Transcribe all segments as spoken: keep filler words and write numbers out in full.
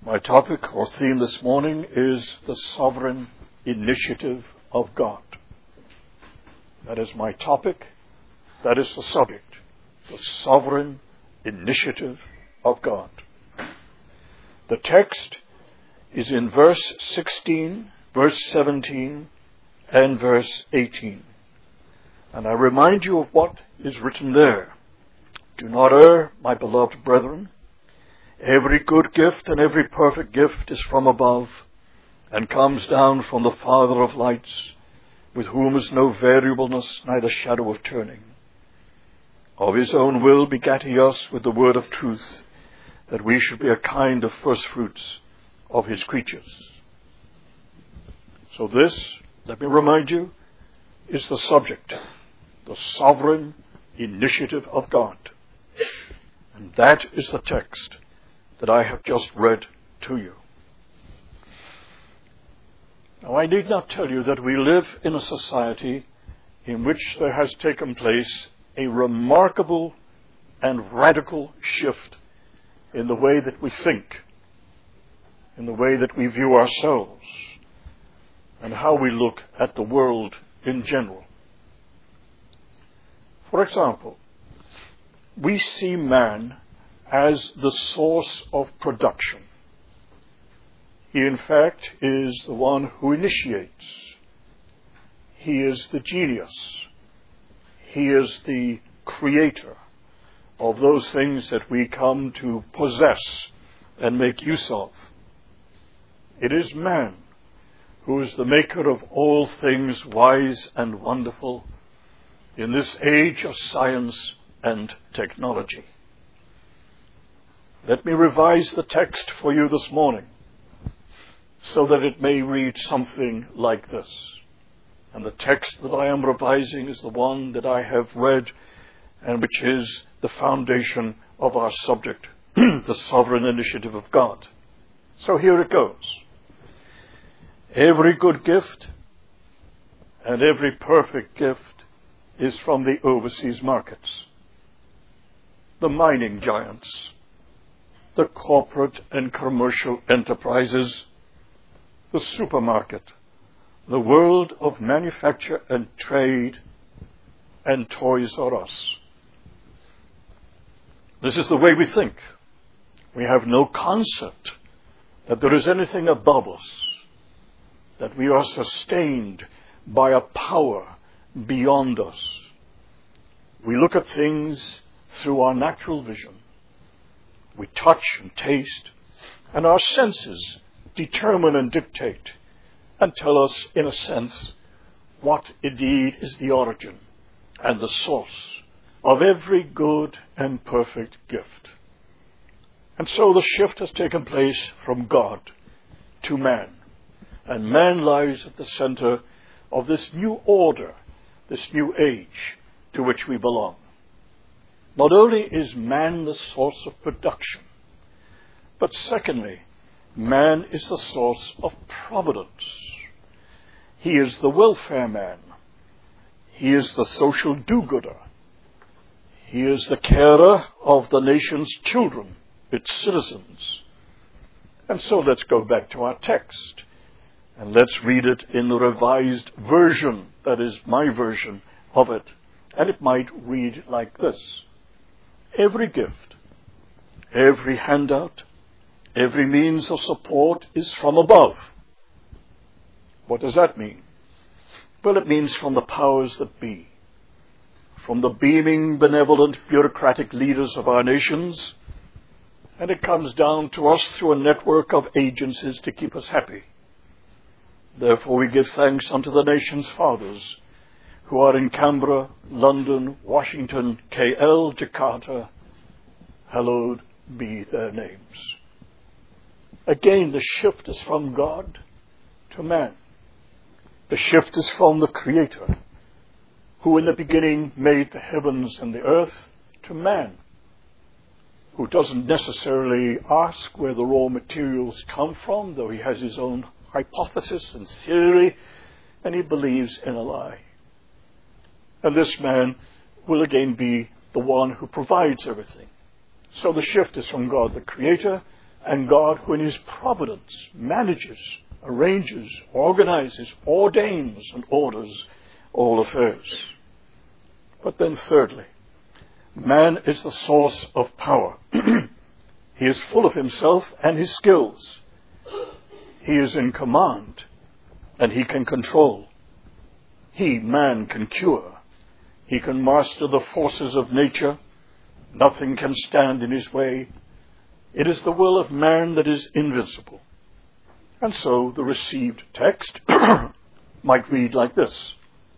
My topic or theme this morning is the sovereign initiative of God. That is my topic. That is the subject. The sovereign initiative of God. The text is in verse sixteen, verse seventeen, and verse eighteen. And I remind you of what is written there. Do not err, my beloved brethren. Every good gift and every perfect gift is from above, and comes down from the Father of lights, with whom is no variableness, neither shadow of turning. Of his own will begat he us with the word of truth, that we should be a kind of firstfruits of his creatures. So this, let me remind you, is the subject, the sovereign initiative of God. And that is the text that I have just read to you. Now, I need not tell you that we live in a society in which there has taken place a remarkable and radical shift in the way that we think, in the way that we view ourselves, and how we look at the world in general. For example, we see man as the source of production. He, in fact, is the one who initiates. He is the genius. He is the creator of those things that we come to possess and make use of. It is man who is the maker of all things wise and wonderful in this age of science and technology. Let me revise the text for you this morning so that it may read something like this. And the text that I am revising is the one that I have read and which is the foundation of our subject, the sovereign initiative of God. So here it goes. Every good gift and every perfect gift is from the overseas markets, the mining giants, the corporate and commercial enterprises, the supermarket, the world of manufacture and trade, and Toys R Us. This is the way we think. We have no concept that there is anything above us, that we are sustained by a power beyond us. We look at things through our natural vision. We touch and taste, and our senses determine and dictate and tell us, in a sense, what indeed is the origin and the source of every good and perfect gift. And so the shift has taken place from God to man, and man lies at the center of this new order, this new age to which we belong. Not only is man the source of production, but secondly, man is the source of providence. He is the welfare man. He is the social do-gooder. He is the carer of the nation's children, its citizens. And so let's go back to our text, and let's read it in the revised version, that is my version of it. And it might read like this. Every gift, every handout, every means of support is from above. What does that mean? Well, it means from the powers that be, from the beaming, benevolent, bureaucratic leaders of our nations, and it comes down to us through a network of agencies to keep us happy. Therefore, we give thanks unto the nation's fathers, who are in Canberra, London, Washington, K L, Jakarta. Hallowed be their names. Again, the shift is from God to man. The shift is from the Creator, who in the beginning made the heavens and the earth, to man, who doesn't necessarily ask where the raw materials come from, though he has his own hypothesis and theory, and he believes in a lie. And this man will again be the one who provides everything. So the shift is from God the Creator and God who in his providence manages, arranges, organizes, ordains, and orders all affairs. But then thirdly, man is the source of power. He is full of himself and his skills. He is in command, and he can control. He, man, can cure. He can master the forces of nature. Nothing can stand in his way. It is the will of man that is invincible. And so the received text might read like this: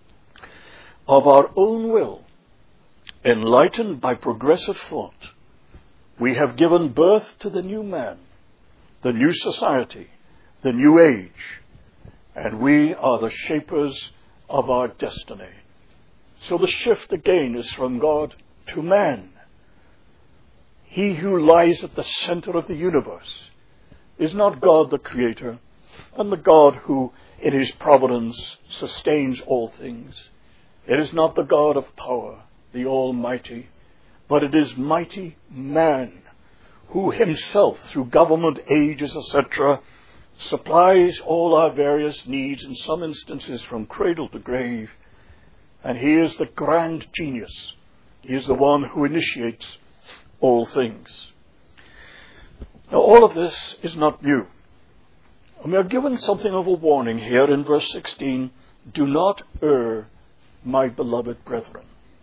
of our own will, enlightened by progressive thought, we have given birth to the new man, the new society, the new age, and we are the shapers of our destiny. So the shift again is from God to man. He who lies at the center of the universe is not God the Creator and the God who in his providence sustains all things. It is not the God of power, the Almighty, but it is mighty man who himself, through government, ages, et cetera, supplies all our various needs, in some instances from cradle to grave. And he is the grand genius. He is the one who initiates all things. Now, all of this is not new. And we are given something of a warning here in verse sixteen. Do not err, my beloved brethren.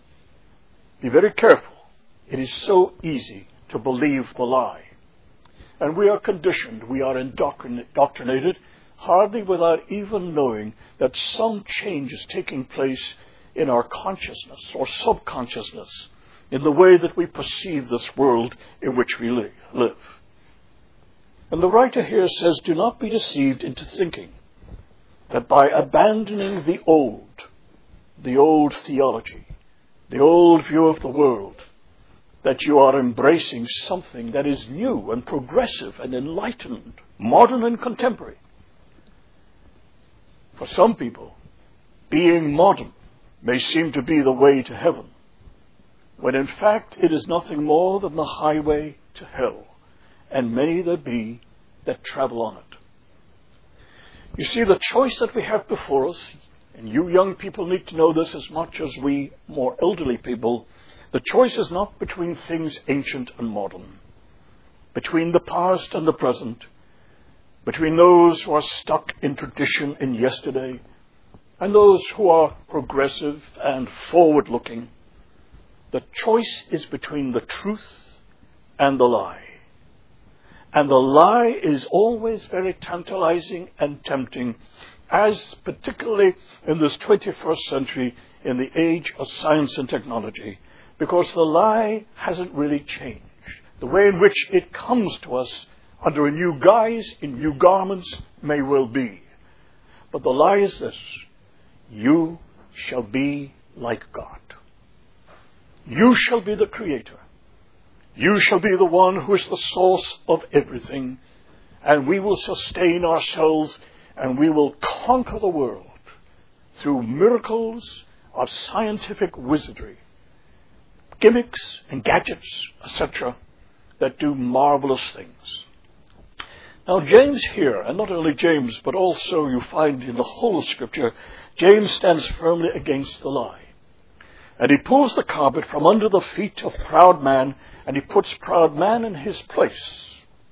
Be very careful. It is so easy to believe the lie. And we are conditioned, we are indoctrinated, hardly without even knowing that some change is taking place in our consciousness or subconsciousness, in the way that we perceive this world in which we live. And the writer here says, do not be deceived into thinking that by abandoning the old, the old theology, the old view of the world, that you are embracing something that is new and progressive and enlightened, modern and contemporary. For some people, being modern may seem to be the way to heaven, when in fact it is nothing more than the highway to hell, and many there be that travel on it. You see, the choice that we have before us, and you young people need to know this as much as we more elderly people, the choice is not between things ancient and modern, between the past and the present, between those who are stuck in tradition in yesterday and those who are progressive and forward-looking. The choice is between the truth and the lie. And the lie is always very tantalizing and tempting, as particularly in this twenty-first century, in the age of science and technology, because the lie hasn't really changed. The way in which it comes to us under a new guise, in new garments, may well be. But the lie is this: you shall be like God. You shall be the Creator. You shall be the one who is the source of everything. And we will sustain ourselves and we will conquer the world through miracles of scientific wizardry, gimmicks and gadgets, et cetera, that do marvelous things. Now, James here, and not only James, but also you find in the whole of Scripture, James stands firmly against the lie. And he pulls the carpet from under the feet of proud man, and he puts proud man in his place.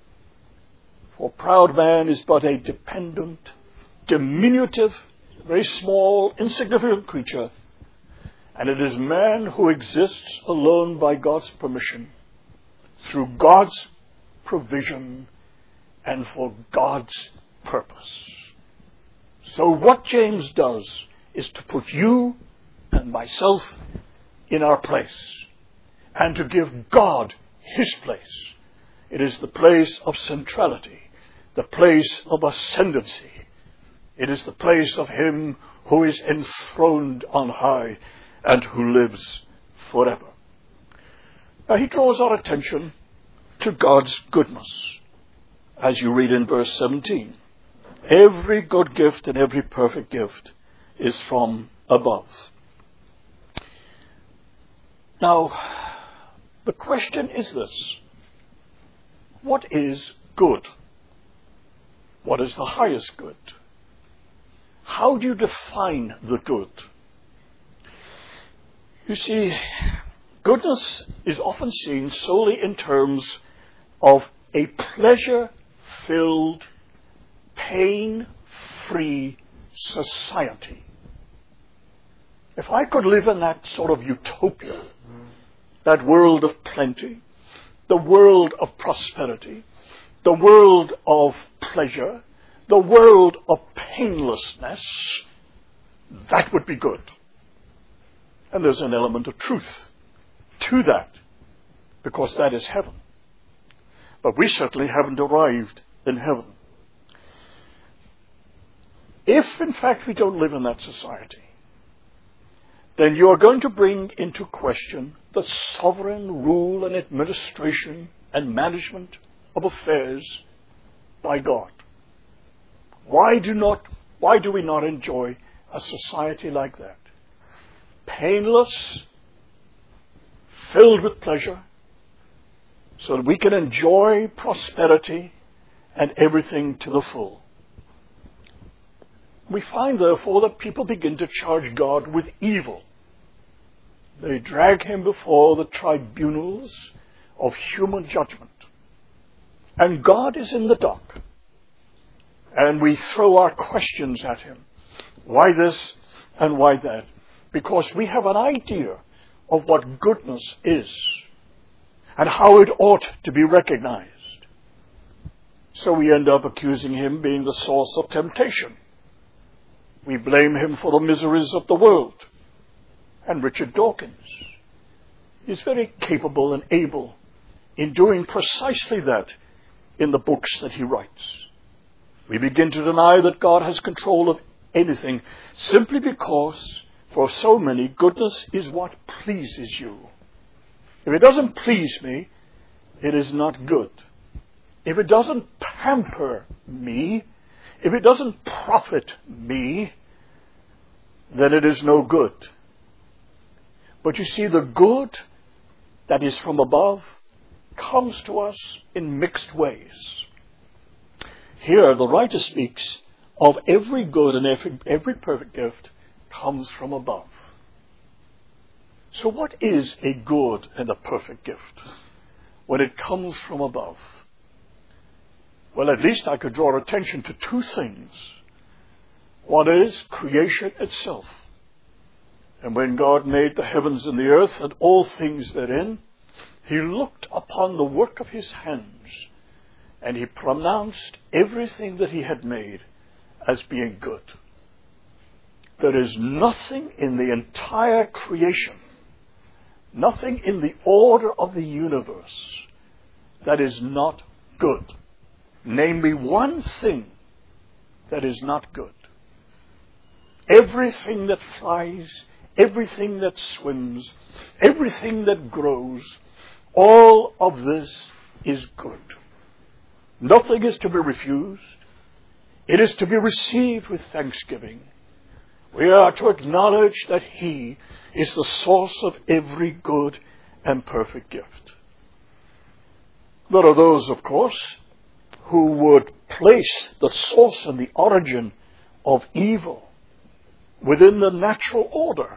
For proud man is but a dependent, diminutive, very small, insignificant creature. And it is man who exists alone by God's permission, through God's provision, and for God's purpose. So what James does is to put you and myself in our place, and to give God his place. It is the place of centrality, the place of ascendancy. It is the place of him who is enthroned on high and who lives forever. Now he draws our attention to God's goodness, as you read in verse seventeen. Every good gift and every perfect gift is from above. Now, the question is this: what is good? What is the highest good? How do you define the good? You see, goodness is often seen solely in terms of a pleasure-filled, pain-free society. If I could live in that sort of utopia, that world of plenty, the world of prosperity, the world of pleasure, the world of painlessness, that would be good. And there's an element of truth to that, because that is heaven. But we certainly haven't arrived in heaven. If, in fact, we don't live in that society, then you are going to bring into question the sovereign rule and administration and management of affairs by God. Why do not, why do we not enjoy a society like that? Painless, filled with pleasure, so that we can enjoy prosperity and everything to the full. We find, therefore, that people begin to charge God with evil. They drag him before the tribunals of human judgment. And God is in the dock. And we throw our questions at him. Why this and why that? Because we have an idea of what goodness is and how it ought to be recognized. So we end up accusing him of being the source of temptation. We blame him for the miseries of the world. And Richard Dawkins is very capable and able in doing precisely that in the books that he writes. We begin to deny that God has control of anything simply because for so many, goodness is what pleases you. If it doesn't please me, it is not good. If it doesn't pamper me, if it doesn't profit me, then it is no good. But you see, the good that is from above comes to us in mixed ways. Here, the writer speaks of every good and every, every perfect gift comes from above. So what is a good and a perfect gift when it comes from above? Well, at least I could draw attention to two things. One is creation itself. And when God made the heavens and the earth and all things therein, he looked upon the work of his hands, and he pronounced everything that he had made as being good. There is nothing in the entire creation, nothing in the order of the universe that is not good. Name me one thing that is not good. Everything that flies, everything that swims, everything that grows, all of this is good. Nothing is to be refused. It is to be received with thanksgiving. We are to acknowledge that he is the source of every good and perfect gift. There are those, of course, who would place the source and the origin of evil within the natural order,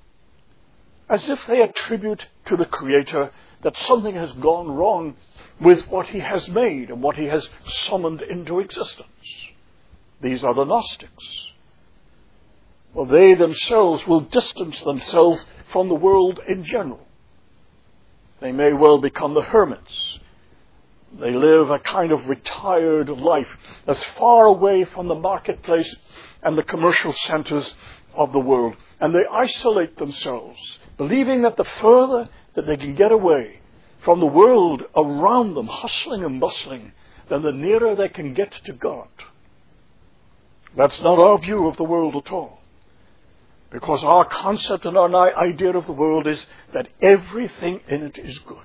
as if they attribute to the Creator that something has gone wrong with what he has made and what he has summoned into existence. These are the Gnostics. Well, they themselves will distance themselves from the world in general. They may well become the hermits. They live a kind of retired life as far away from the marketplace and the commercial centers of the world. And they isolate themselves, believing that the further that they can get away from the world around them, hustling and bustling, then the nearer they can get to God. That's not our view of the world at all. Because our concept and our idea of the world is that everything in it is good.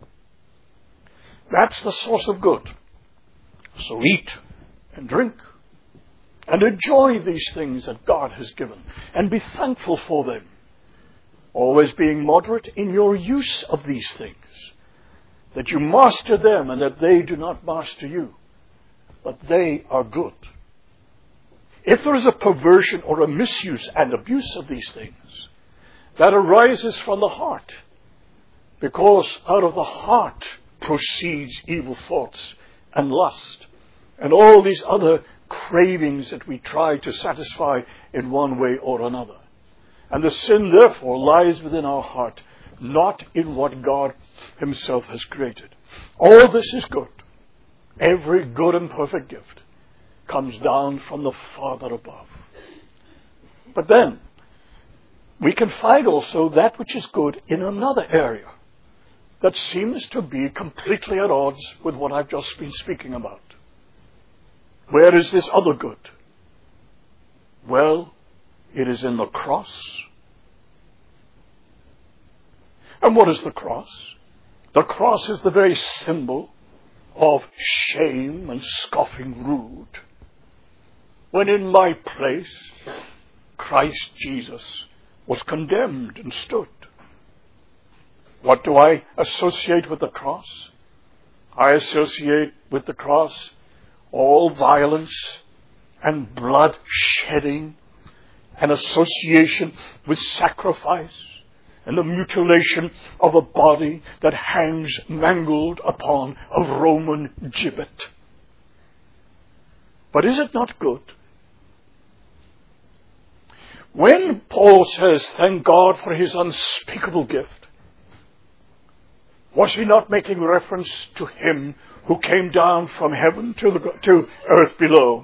That's the source of good. So eat and drink and enjoy these things that God has given and be thankful for them. Always being moderate in your use of these things. that you master them and that they do not master you, but they are good. If there is a perversion or a misuse and abuse of these things, that arises from the heart, because out of the heart proceeds evil thoughts and lust and all these other cravings that we try to satisfy in one way or another. And the sin, therefore, lies within our heart, not in what God himself has created. All this is good. Every good and perfect gift comes down from the Father above. But then, we can find also that which is good in another area that seems to be completely at odds with what I've just been speaking about. Where is this other good? Well, it is in the cross. And what is the cross? The cross is the very symbol of shame and scoffing rude. When in my place, Christ Jesus was condemned and stood. What do I associate with the cross? I associate with the cross all violence and blood shedding, an association with sacrifice and the mutilation of a body that hangs mangled upon a Roman gibbet. But is it not good? When Paul says, thank God for his unspeakable gift, was he not making reference to him who came down from heaven to, the, to earth below?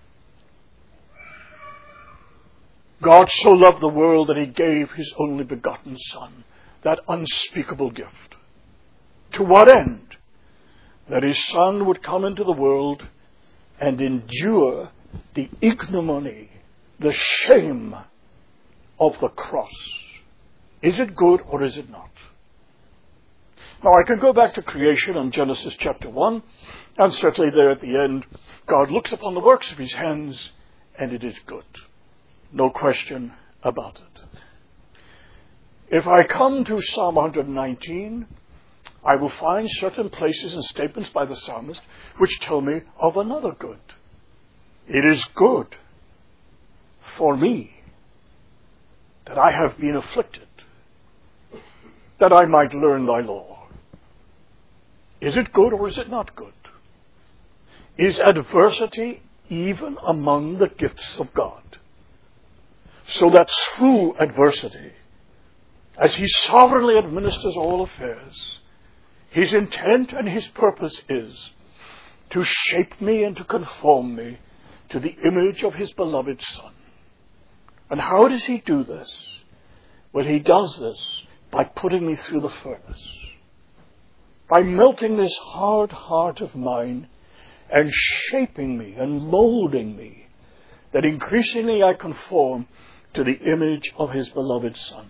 God so loved the world that he gave his only begotten Son, that unspeakable gift. To what end? That his Son would come into the world and endure the ignominy, the shame of the cross. Is it good or is it not? Now I can go back to creation in Genesis chapter one, and certainly there at the end, God looks upon the works of his hands, and it is good. No question about it. If I come to Psalm one nineteen, I will find certain places and statements by the psalmist which tell me of another good. It is good for me that I have been afflicted, that I might learn thy law. Is it good or is it not good? Is adversity even among the gifts of God? So that through adversity, as he sovereignly administers all affairs, his intent and his purpose is to shape me and to conform me to the image of his beloved Son. And how does he do this? Well, he does this by putting me through the furnace, by melting this hard heart of mine and shaping me and molding me, that increasingly I conform to the image of his beloved Son.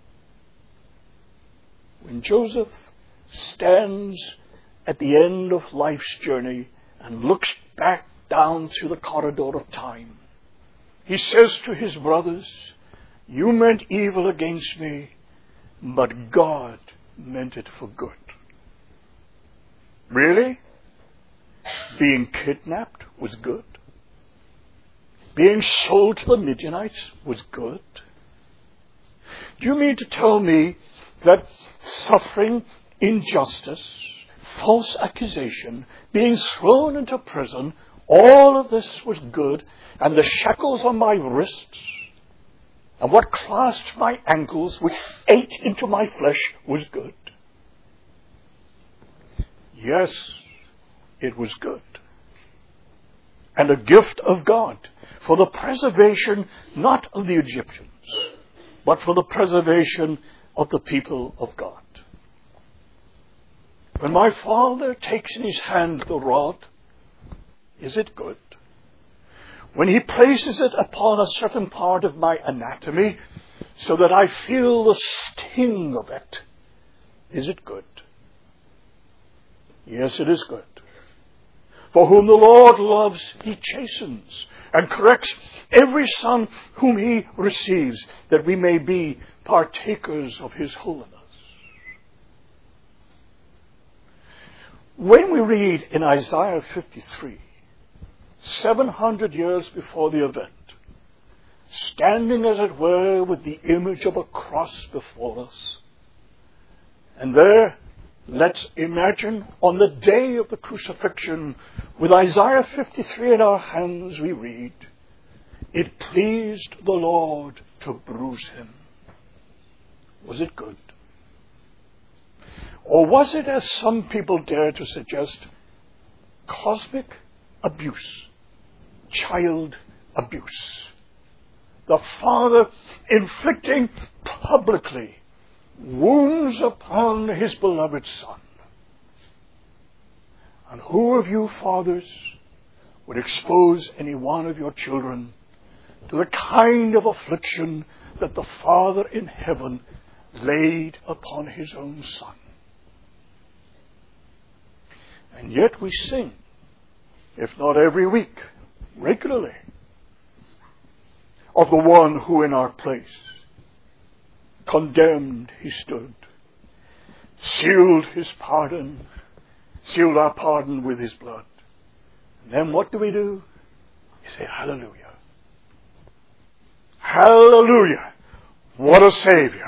When Joseph stands at the end of life's journey and looks back down through the corridor of time, he says to his brothers, you meant evil against me, but God meant it for good. Really? Being kidnapped was good? Being sold to the Midianites was good? Do you mean to tell me that suffering injustice, false accusation, being thrown into prison, all of this was good, and the shackles on my wrists and what clasped my ankles, which ate into my flesh, was good? Yes, it was good. And a gift of God for the preservation not of the Egyptians, but for the preservation of the people of God. When my father takes in his hand the rod, is it good? When he places it upon a certain part of my anatomy so that I feel the sting of it, is it good? Yes, it is good. For whom the Lord loves, he chastens and corrects every son whom he receives, that we may be partakers of his holiness. When we read in Isaiah fifty-three, seven hundred years before the event, standing as it were with the image of a cross before us, and there, let's imagine on the day of the crucifixion, with Isaiah fifty-three in our hands, we read, "It pleased the Lord to bruise him." Was it good? Or was it, as some people dare to suggest, cosmic abuse, child abuse? The Father inflicting publicly wounds upon his beloved Son. And who of you fathers would expose any one of your children to the kind of affliction that the Father in heaven laid upon his own Son? And yet we sing, if not every week, regularly, of the one who in our place, condemned he stood, sealed his pardon, sealed our pardon with his blood. And then what do we do? We say, hallelujah. Hallelujah. What a Savior.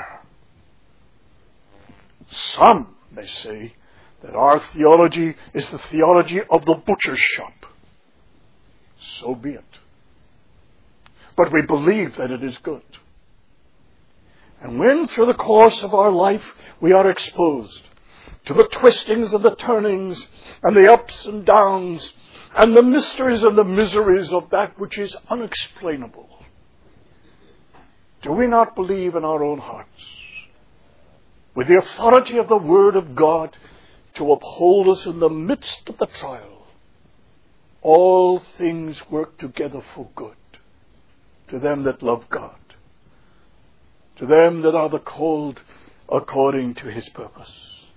Some may say that our theology is the theology of the butcher's shop. So be it. But we believe that it is good. And when through the course of our life we are exposed to the twistings and the turnings and the ups and downs and the mysteries and the miseries of that which is unexplainable, do we not believe in our own hearts, with the authority of the Word of God, to uphold us in the midst of the trial? All things work together for good to them that love God, to them that are the called according to his purpose.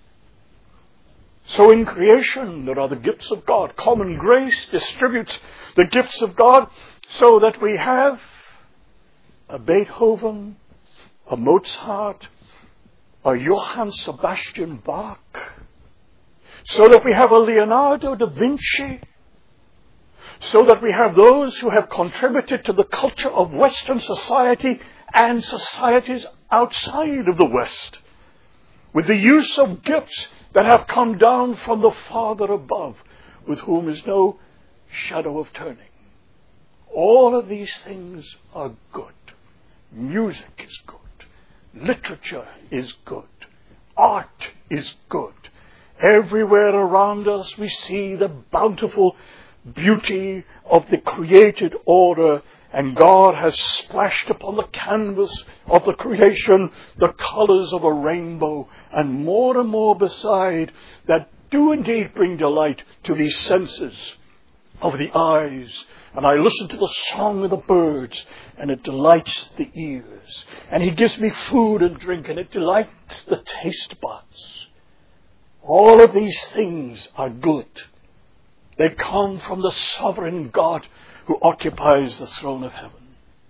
So in creation there are the gifts of God. Common grace distributes the gifts of God so that we have a Beethoven, a Mozart, a Johann Sebastian Bach, so that we have a Leonardo da Vinci, so that we have those who have contributed to the culture of Western society and societies outside of the West, with the use of gifts that have come down from the Father above, with whom is no shadow of turning. All of these things are good. Music is good. Literature is good. Art is good. Everywhere around us we see the bountiful beauty of the created order, and God has splashed upon the canvas of the creation the colors of a rainbow, and more and more beside, that do indeed bring delight to these senses of the eyes. And I listen to the song of the birds, and it delights the ears. And he gives me food and drink, and it delights the taste buds. All of these things are good. They come from the sovereign God who occupies the throne of heaven.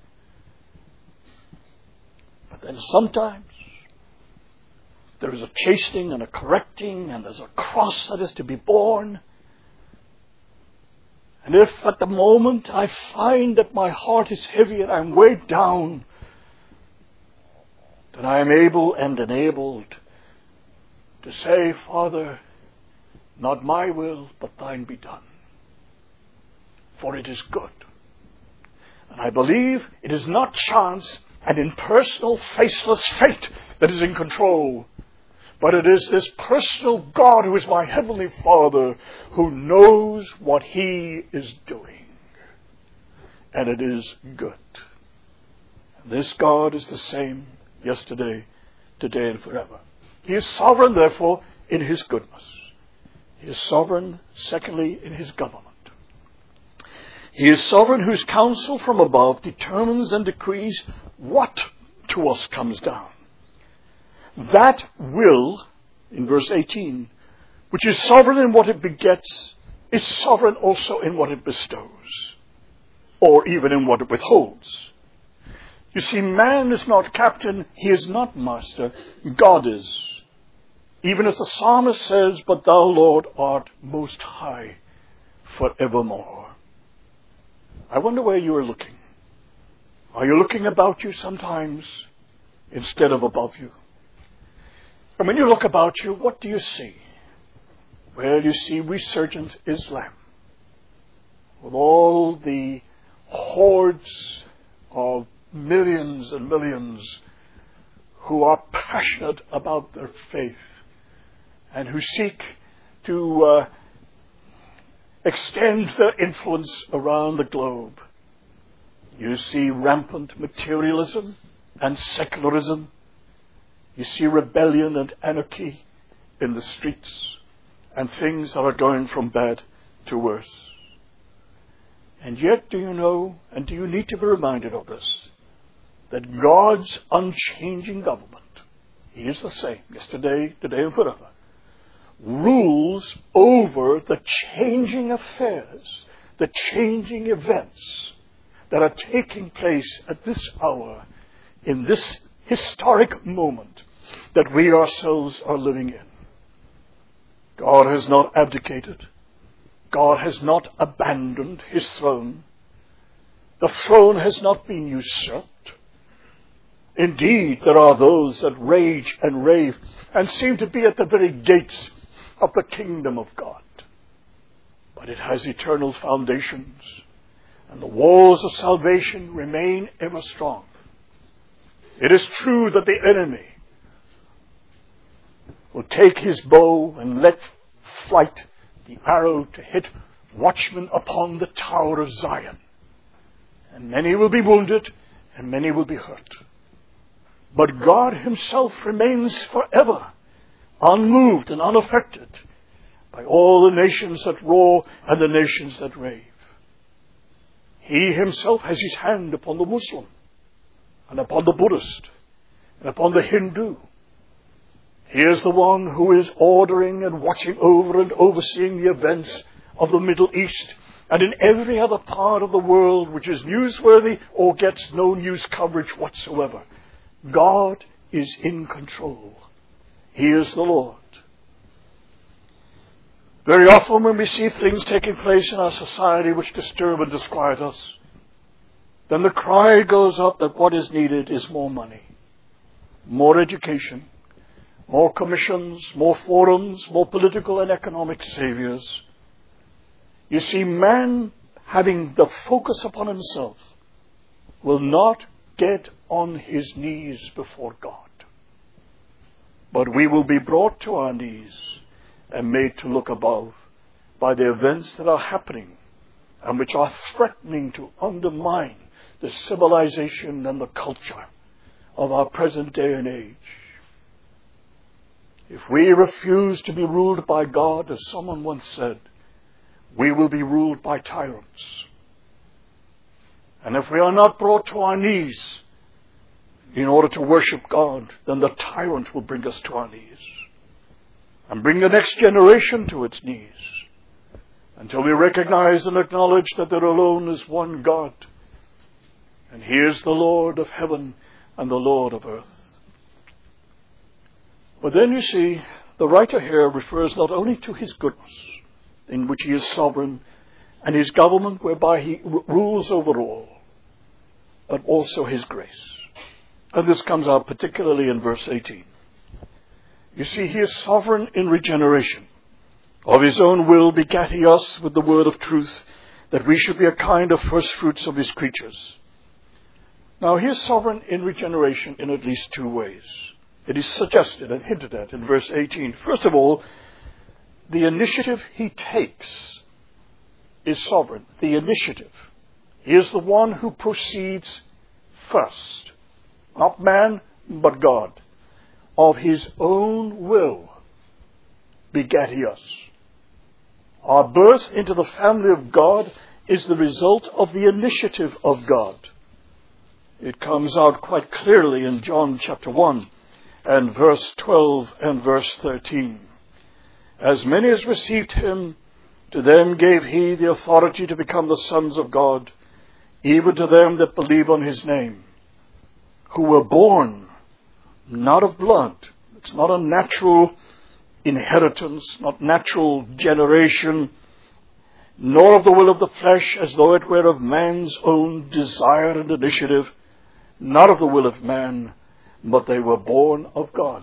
But then sometimes there is a chastening and a correcting, and there's a cross that is to be borne. And if at the moment I find that my heart is heavy and I'm weighed down, then I am able and enabled to say, Father, not my will, but thine be done. For it is good. And I believe it is not chance and impersonal, faceless fate that is in control, but it is this personal God who is my heavenly Father, who knows what he is doing. And it is good. And this God is the same yesterday, today, and forever. He is sovereign, therefore, in his goodness. He is sovereign, secondly, in his government. He is sovereign whose counsel from above determines and decrees what to us comes down. That will, in verse eighteen, which is sovereign in what it begets, is sovereign also in what it bestows, or even in what it withholds. You see, man is not captain, he is not master, God is. Even as the psalmist says, but thou, Lord, art most high forevermore. I wonder where you are looking. Are you looking about you sometimes instead of above you? And when you look about you, what do you see? Well, you see resurgent Islam, with all the hordes of millions and millions who are passionate about their faith and who seek to uh, extend their influence around the globe. You see rampant materialism and secularism. You see rebellion and anarchy in the streets, and things that are going from bad to worse. And yet, do you know, and do you need to be reminded of this, that God's unchanging government, He is the same yesterday, today, and forever, rules over the changing affairs, the changing events that are taking place at this hour, in this historic moment that we ourselves are living in. God has not abdicated. God has not abandoned His throne. The throne has not been usurped. Indeed, there are those that rage and rave and seem to be at the very gates of the kingdom of God. But it has eternal foundations, and the walls of salvation remain ever strong. It is true that the enemy will take his bow and let flight the arrow to hit watchmen upon the tower of Zion. And many will be wounded, and many will be hurt. But God Himself remains forever unmoved and unaffected by all the nations that roar and the nations that rave. He Himself has His hand upon the Muslim, and upon the Buddhist, and upon the Hindu. He is the one who is ordering and watching over and overseeing the events of the Middle East and in every other part of the world which is newsworthy or gets no news coverage whatsoever. God is in control. He is the Lord. Very often when we see things taking place in our society which disturb and disquiet us, then the cry goes up that what is needed is more money, more education, more commissions, more forums, more political and economic saviors. You see, man, having the focus upon himself, will not get on his knees before God. But we will be brought to our knees and made to look above by the events that are happening and which are threatening to undermine the civilization and the culture of our present day and age. If we refuse to be ruled by God, as someone once said, we will be ruled by tyrants. And if we are not brought to our knees in order to worship God, then the tyrant will bring us to our knees and bring the next generation to its knees until we recognize and acknowledge that there alone is one God, and He is the Lord of heaven and the Lord of earth. But then you see, the writer here refers not only to His goodness, in which He is sovereign, and His government whereby He r- rules over all, but also His grace. And this comes out particularly in verse eighteen. You see, He is sovereign in regeneration. Of His own will begat He us with the word of truth, that we should be a kind of first fruits of His creatures. Now, He is sovereign in regeneration in at least two ways. It is suggested and hinted at in verse eighteen. First of all, the initiative He takes is sovereign. The initiative. He is the one who proceeds first. Not man, but God. Of His own will begat He us. Our birth into the family of God is the result of the initiative of God. It comes out quite clearly in John chapter one and verse twelve and verse thirteen. As many as received Him, to them gave He the authority to become the sons of God, even to them that believe on His name, who were born not of blood. It's not a natural inheritance, not natural generation, nor of the will of the flesh as though it were of man's own desire and initiative, not of the will of man, but they were born of God.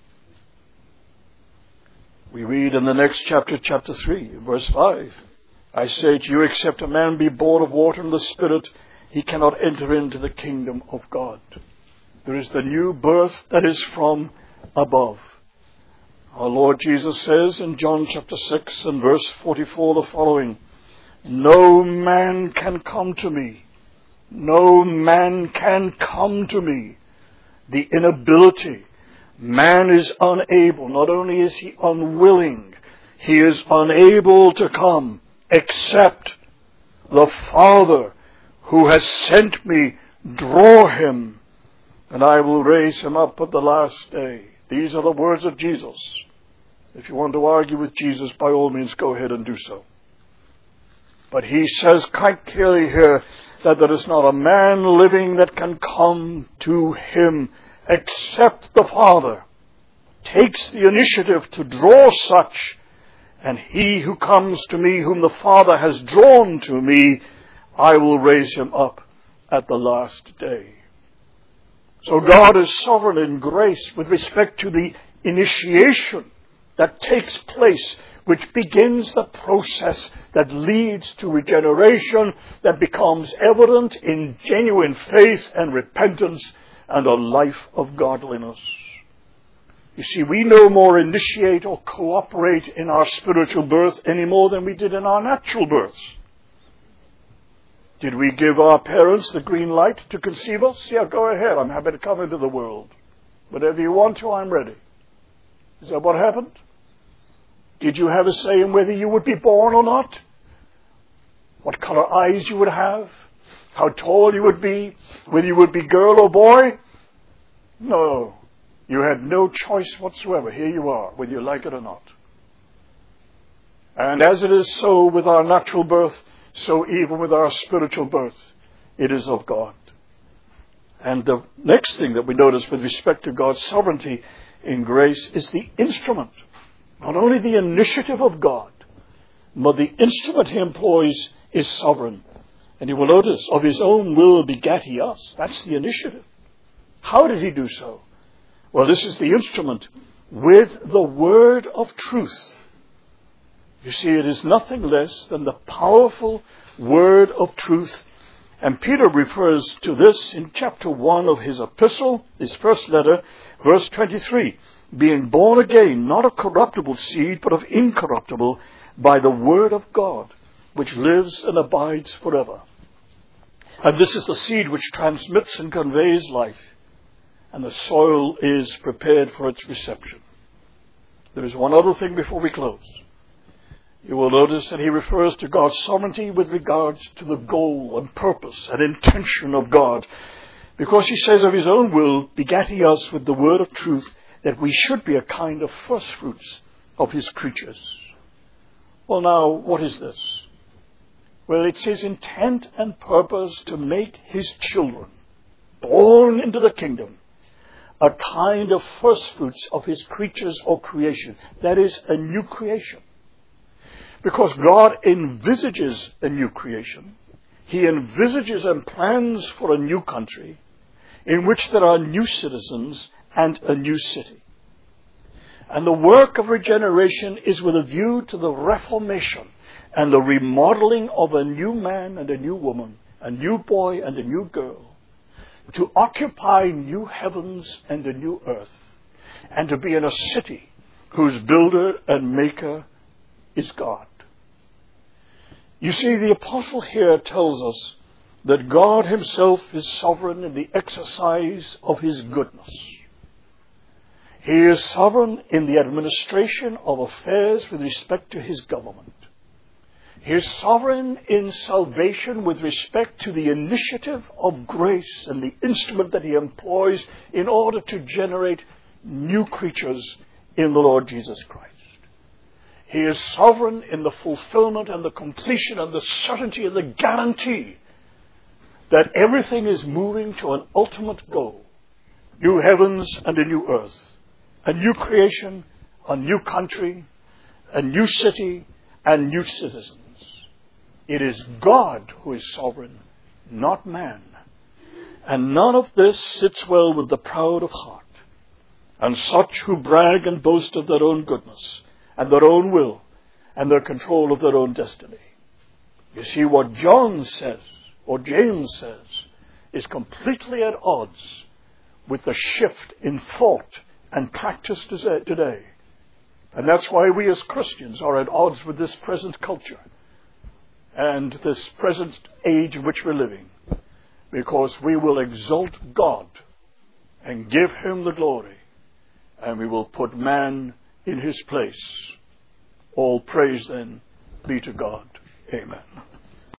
We read in the next chapter, chapter three, verse five, I say to you, except a man be born of water and the Spirit, he cannot enter into the kingdom of God. There is the new birth that is from above. Our Lord Jesus says in John chapter six and verse forty-four the following, no man can come to me. No man can come to me. The inability. Man is unable. Not only is he unwilling, he is unable to come except the Father who has sent me draw him, and I will raise him up at the last day. These are the words of Jesus. If you want to argue with Jesus, by all means go ahead and do so. But he says quite clearly here that there is not a man living that can come to him except the Father takes the initiative to draw such, and he who comes to me, whom the Father has drawn to me, I will raise him up at the last day. So God is sovereign in grace with respect to the initiation that takes place, which begins the process that leads to regeneration, that becomes evident in genuine faith and repentance and a life of godliness. You see, we no more initiate or cooperate in our spiritual birth any more than we did in our natural birth. Did we give our parents the green light to conceive us? Yeah, go ahead. I'm happy to come into the world. Whatever you want to, I'm ready. Is that what happened? Did you have a say in whether you would be born or not? What color eyes you would have? How tall you would be? Whether you would be girl or boy? No. You had no choice whatsoever. Here you are, whether you like it or not. And as it is so with our natural birth, so even with our spiritual birth, it is of God. And the next thing that we notice with respect to God's sovereignty in grace is the instrument. Not only the initiative of God, but the instrument he employs is sovereign. And you will notice, of his own will begat he us. That's the initiative. How did he do so? Well, this is the instrument with the word of truth. You see, it is nothing less than the powerful word of truth. And Peter refers to this in chapter one of his epistle, his first letter, verse twenty-three. Being born again, not of corruptible seed, but of incorruptible, by the word of God, which lives and abides forever. And this is the seed which transmits and conveys life, and the soil is prepared for its reception. There is one other thing before we close. You will notice that he refers to God's sovereignty with regards to the goal and purpose and intention of God, because he says of his own will begat he us with the word of truth, that we should be a kind of first fruits of his creatures. Well, now, what is this? Well, it's his intent and purpose to make his children, born into the kingdom, a kind of first fruits of his creatures or creation. That is, a new creation. Because God envisages a new creation. He envisages and plans for a new country in which there are new citizens and a new city. And the work of regeneration is with a view to the reformation and the remodeling of a new man and a new woman, a new boy and a new girl, to occupy new heavens and a new earth, and to be in a city whose builder and maker is God. You see, the apostle here tells us that God himself is sovereign in the exercise of his goodness. He is sovereign in the administration of affairs with respect to his government. He is sovereign in salvation with respect to the initiative of grace and the instrument that he employs in order to generate new creatures in the Lord Jesus Christ. He is sovereign in the fulfillment and the completion and the certainty and the guarantee that everything is moving to an ultimate goal. New heavens and a new earth. A new creation, a new country, a new city, and new citizens. It is God who is sovereign, not man. And none of this sits well with the proud of heart, and such who brag and boast of their own goodness, and their own will, and their control of their own destiny. You see, what John says, or James says, is completely at odds with the shift in thought and practice today. And that's why we as Christians are at odds with this present culture and this present age in which we're living, because we will exalt God and give Him the glory, and we will put man in his place. All praise then be to God. Amen.